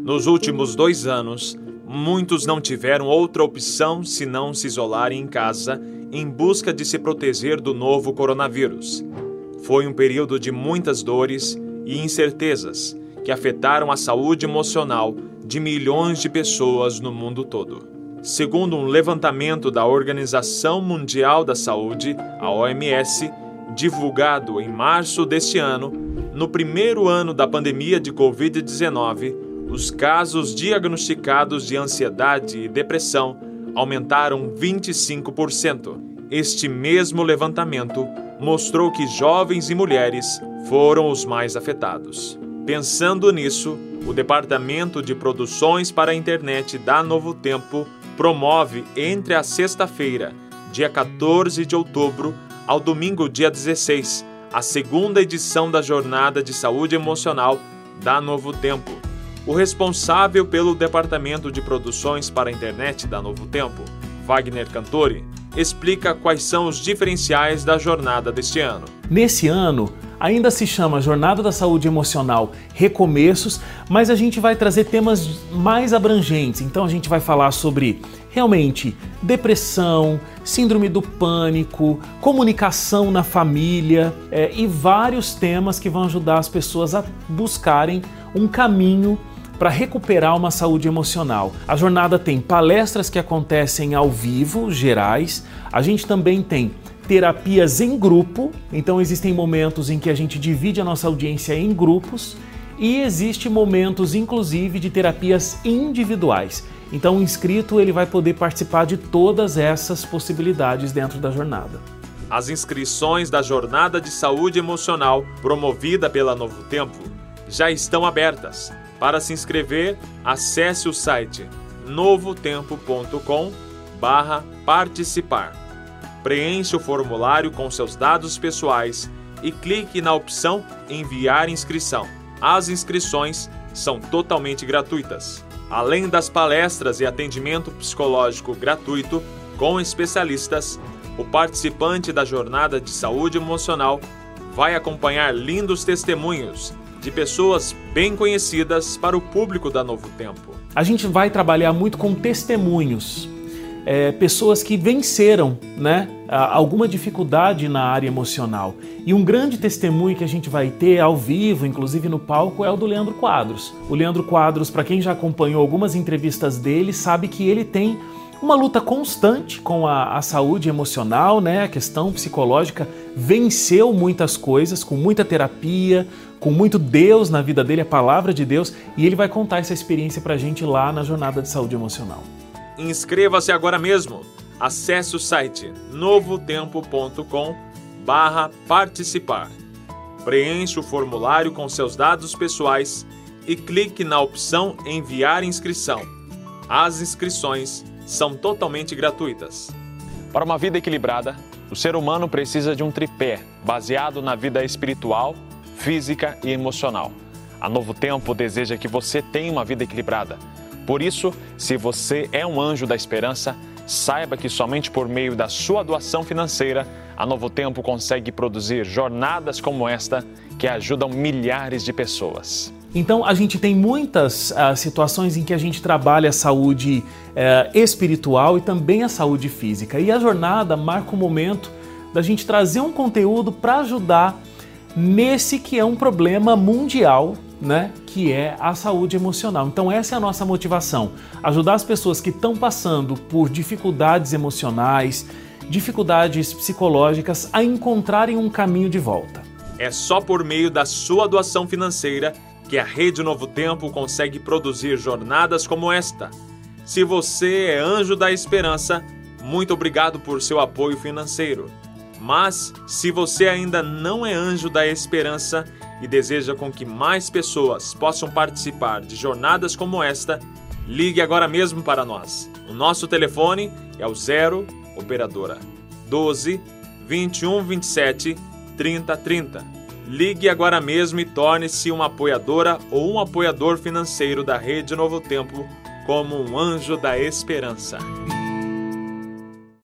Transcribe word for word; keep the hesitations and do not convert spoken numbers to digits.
Nos últimos dois anos, muitos não tiveram outra opção senão se isolarem em casa em busca de se proteger do novo coronavírus. Foi um período de muitas dores e incertezas que afetaram a saúde emocional de milhões de pessoas no mundo todo. Segundo um levantamento da Organização Mundial da Saúde, a O M S, divulgado em março deste ano, no primeiro ano da pandemia de covid dezenove, os casos diagnosticados de ansiedade e depressão aumentaram vinte e cinco por cento. Este mesmo levantamento mostrou que jovens e mulheres foram os mais afetados. Pensando nisso, o Departamento de Produções para a Internet da Novo Tempo promove entre a sexta-feira, dia quatorze de outubro, ao domingo, dia dezesseis, a segunda edição da Jornada de Saúde Emocional da Novo Tempo. O responsável pelo Departamento de Produções para a Internet da Novo Tempo, Wagner Cantori, explica quais são os diferenciais da jornada deste ano. Nesse ano, ainda se chama Jornada da Saúde Emocional Recomeços, mas a gente vai trazer temas mais abrangentes. Então a gente vai falar sobre, realmente, depressão, síndrome do pânico, comunicação na família é, e vários temas que vão ajudar as pessoas a buscarem um caminho para recuperar uma saúde emocional. A jornada tem palestras que acontecem ao vivo, gerais. A gente também tem terapias em grupo, então existem momentos em que a gente divide a nossa audiência em grupos e existe momentos, inclusive, de terapias individuais. Então o inscrito ele vai poder participar de todas essas possibilidades dentro da jornada. As inscrições da Jornada de Saúde Emocional, promovida pela Novo Tempo, já estão abertas. Para se inscrever, acesse o site novotempo ponto com barra participar. Preencha o formulário com seus dados pessoais e clique na opção Enviar inscrição. As inscrições são totalmente gratuitas. Além das palestras e atendimento psicológico gratuito com especialistas, o participante da Jornada de Saúde Emocional vai acompanhar lindos testemunhos de pessoas bem conhecidas para o público da Novo Tempo. A gente vai trabalhar muito com testemunhos, é, pessoas que venceram, né, alguma dificuldade na área emocional. E um grande testemunho que a gente vai ter ao vivo, inclusive no palco, é o do Leandro Quadros. O Leandro Quadros, para quem já acompanhou algumas entrevistas dele, sabe que ele tem uma luta constante com a, a saúde emocional, né, a questão psicológica, venceu muitas coisas, com muita terapia, com muito Deus na vida dele, a palavra de Deus, e ele vai contar essa experiência pra gente lá na Jornada de Saúde Emocional. Inscreva-se agora mesmo. Acesse o site novotempo ponto com barra participar. Preencha o formulário com seus dados pessoais e clique na opção Enviar inscrição. As inscrições são totalmente gratuitas. Para uma vida equilibrada, o ser humano precisa de um tripé baseado na vida espiritual, física e emocional. A Novo Tempo deseja que você tenha uma vida equilibrada. Por isso, se você é um anjo da esperança, saiba que somente por meio da sua doação financeira, a Novo Tempo consegue produzir jornadas como esta que ajudam milhares de pessoas. Então, a gente tem muitas uh, situações em que a gente trabalha a saúde uh, espiritual e também a saúde física. E a jornada marca o momento da gente trazer um conteúdo para ajudar nesse que é um problema mundial, né, que é a saúde emocional. Então essa é a nossa motivação, ajudar as pessoas que estão passando por dificuldades emocionais, dificuldades psicológicas a encontrarem um caminho de volta. É só por meio da sua doação financeira que a Rede Novo Tempo consegue produzir jornadas como esta. Se você é anjo da esperança, muito obrigado por seu apoio financeiro. Mas, se você ainda não é anjo da esperança e deseja com que mais pessoas possam participar de jornadas como esta, ligue agora mesmo para nós. O nosso telefone é o zero, operadora, doze, vinte e um, vinte e sete, trinta, trinta. Ligue agora mesmo e torne-se uma apoiadora ou um apoiador financeiro da Rede Novo Tempo como um anjo da esperança.